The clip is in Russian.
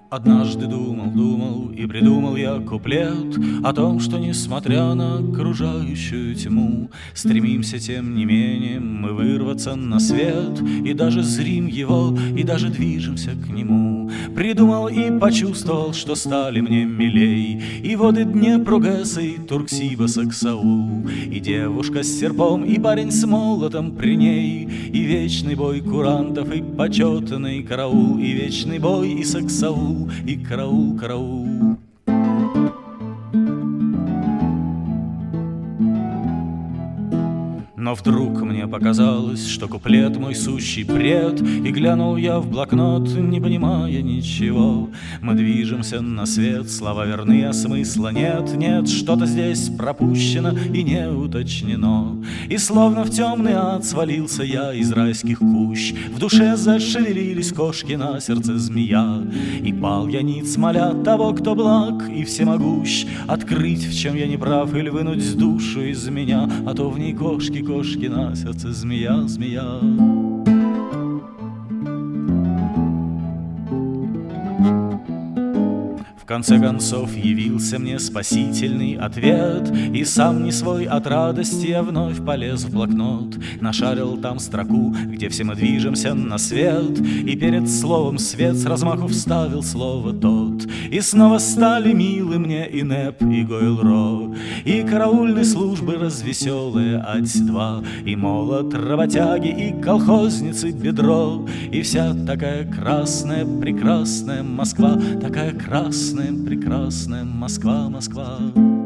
Однажды думал и придумал я куплет о том, что, несмотря на окружающую тьму, стремимся, тем не менее, мы вырваться на свет, и даже зрим его, и даже движемся к нему. Придумал и почувствовал, что стали мне милей и воды Днепру, Гэса, и Турксиба, Саксаул, и девушка с серпом, и парень с молотом при ней, и вечный бой курантов, и почетный караул, и вечный бой, и Саксаул, и караул, караул. Но вдруг мне показалось, что куплет мой сущий бред, и глянул я в блокнот, не понимая ничего. Мы движемся на свет, слова верны, а смысла нет. Нет, что-то здесь пропущено и не уточнено. И словно в темный ад свалился я из райских кущ. В душе зашевелились кошки, на сердце змея. И пал я ниц, моля того, кто благ и всемогущ, открыть, в чем я не прав, или вынуть душу из меня, а то в ней кошки, кошки, на сердце змея, змея. В конце концов явился мне спасительный ответ, и сам не свой от радости я вновь полез в блокнот, нашарил там строку, где все мы движемся на свет, и перед словом «свет» с размаху вставил слово «тот». И снова стали милы мне и Нэп, и Гойл-Ро, и караульной службы развеселые Ать-2, и молот работяги, и колхозницы Бедро, и вся такая красная, прекрасная Москва, такая красная, прекрасная Москва, Москва.